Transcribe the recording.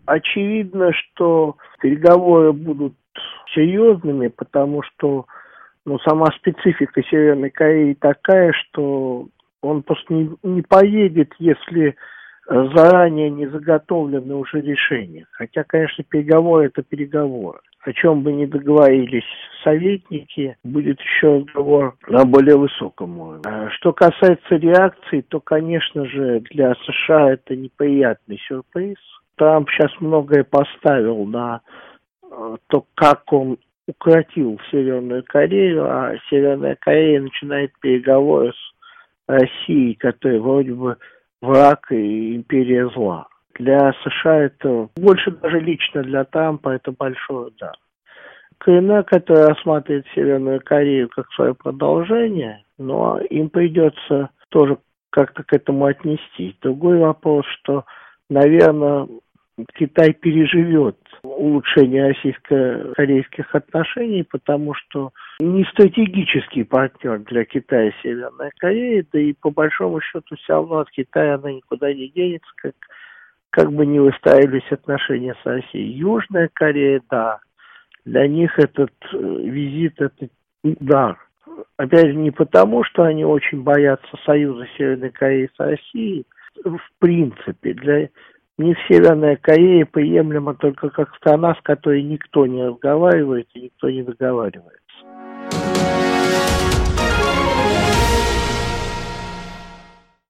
Очевидно, что переговоры будут серьезными, потому что сама специфика Северной Кореи такая, что он просто не поедет, если заранее не заготовлены уже решения. Хотя, конечно, переговоры – это переговоры. О чем бы ни договорились советники, будет еще разговор на более высоком уровне. Что касается реакции, то, конечно же, для США это неприятный сюрприз. Трамп сейчас многое поставил на то, как он укротил Северную Корею, а Северная Корея начинает переговоры с Россией, которая вроде бы враг и империя зла. Для США это, больше даже лично для Трампа, это большой удар. КНР, который рассматривает Северную Корею как свое продолжение, но им придется тоже как-то к этому отнестись. Другой вопрос, что, наверное, Китай переживет улучшение российско-корейских отношений, потому что не стратегический партнер для Китая Северная Корея, да и по большому счету все равно от Китая она никуда не денется, как бы ни выстраивались отношения с Россией. Южная Корея, да, для них этот визит – это удар. Опять же, не потому, что они очень боятся союза Северной Кореи с Россией, в принципе, для них Северная Корея приемлема только как страна, с которой никто не разговаривает и никто не договаривается.